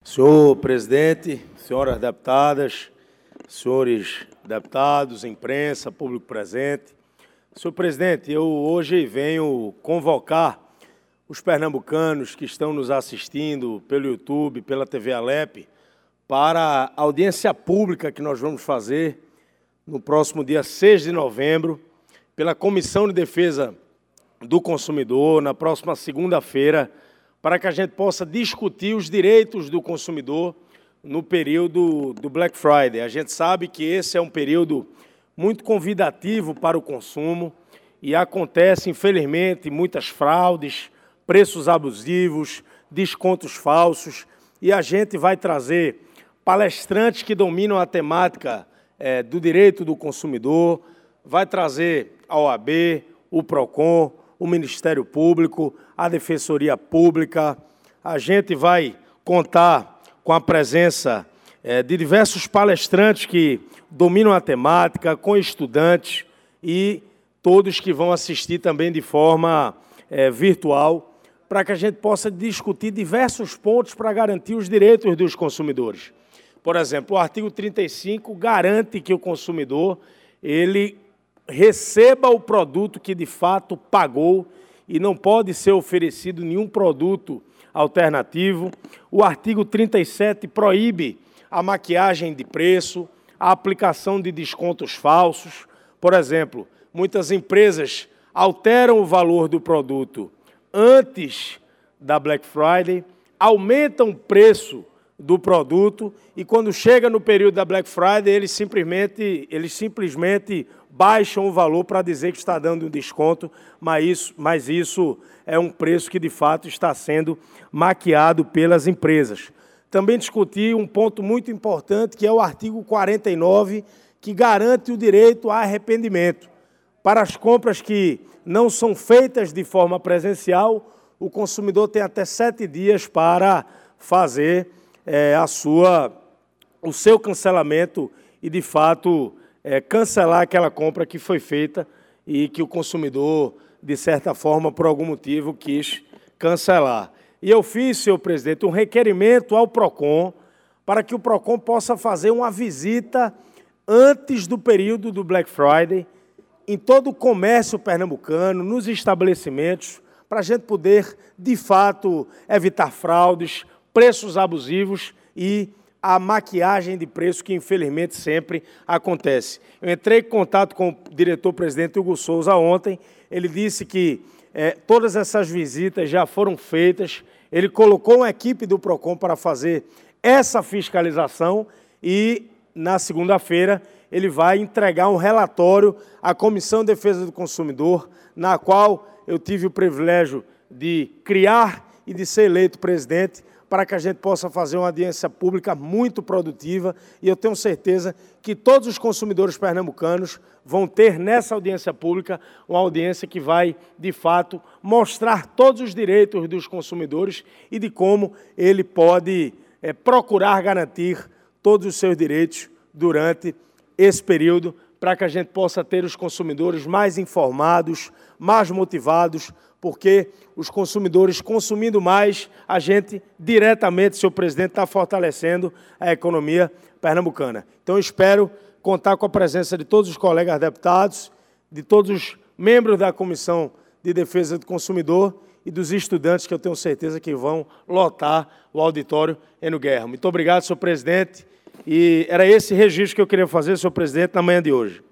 Senhor presidente, senhoras deputadas, senhores deputados, imprensa, público presente. Senhor presidente, eu hoje venho convocar os pernambucanos que estão nos assistindo pelo YouTube, pela TV Alep, para a audiência pública que nós vamos fazer no próximo dia 6 de novembro, pela Comissão de Defesa do Consumidor, na próxima segunda-feira, para que a gente possa discutir os direitos do consumidor no período do Black Friday. A gente sabe que esse é um período muito convidativo para o consumo e acontece, infelizmente, muitas fraudes, preços abusivos, descontos falsos, e a gente vai trazer palestrantes que dominam a temática do direito do consumidor, vai trazer a OAB, o PROCON, o Ministério Público, a Defensoria Pública. A gente vai contar com a presença de diversos palestrantes que dominam a temática, com estudantes e todos que vão assistir também de forma virtual, para que a gente possa discutir diversos pontos para garantir os direitos dos consumidores. Por exemplo, o artigo 35 garante que o consumidor ele receba o produto que de fato pagou e não pode ser oferecido nenhum produto alternativo. O artigo 37 proíbe a maquiagem de preço, a aplicação de descontos falsos. Por exemplo, muitas empresas alteram o valor do produto antes da Black Friday, aumentam o preço do produto e quando chega no período da Black Friday, eles simplesmente baixam o valor para dizer que está dando um desconto, mas isso é um preço que de fato está sendo maquiado pelas empresas. Também discuti um ponto muito importante, que é o artigo 49, que garante o direito a arrependimento. Para as compras que não são feitas de forma presencial, o consumidor tem até 7 dias para fazer o seu cancelamento e, de fato, cancelar aquela compra que foi feita e que o consumidor, de certa forma, por algum motivo, quis cancelar. E eu fiz, senhor presidente, um requerimento ao PROCON para que o PROCON possa fazer uma visita antes do período do Black Friday em todo o comércio pernambucano, nos estabelecimentos, para a gente poder, de fato, evitar fraudes, preços abusivos e a maquiagem de preço que, infelizmente, sempre acontece. Eu entrei em contato com o diretor-presidente Hugo Souza ontem, ele disse que todas essas visitas já foram feitas, ele colocou uma equipe do PROCON para fazer essa fiscalização e, na segunda-feira, ele vai entregar um relatório à Comissão de Defesa do Consumidor, na qual eu tive o privilégio de criar e de ser eleito presidente, para que a gente possa fazer uma audiência pública muito produtiva, e eu tenho certeza que todos os consumidores pernambucanos vão ter nessa audiência pública uma audiência que vai, de fato, mostrar todos os direitos dos consumidores e de como ele pode procurar garantir todos os seus direitos durante esse período, para que a gente possa ter os consumidores mais informados, mais motivados, porque os consumidores consumindo mais, a gente diretamente, senhor presidente, está fortalecendo a economia pernambucana. Então, eu espero contar com a presença de todos os colegas deputados, de todos os membros da Comissão de Defesa do Consumidor e dos estudantes, que eu tenho certeza que vão lotar o auditório Eno Guerra. Muito obrigado, senhor presidente. E era esse registro que eu queria fazer, senhor presidente, na manhã de hoje.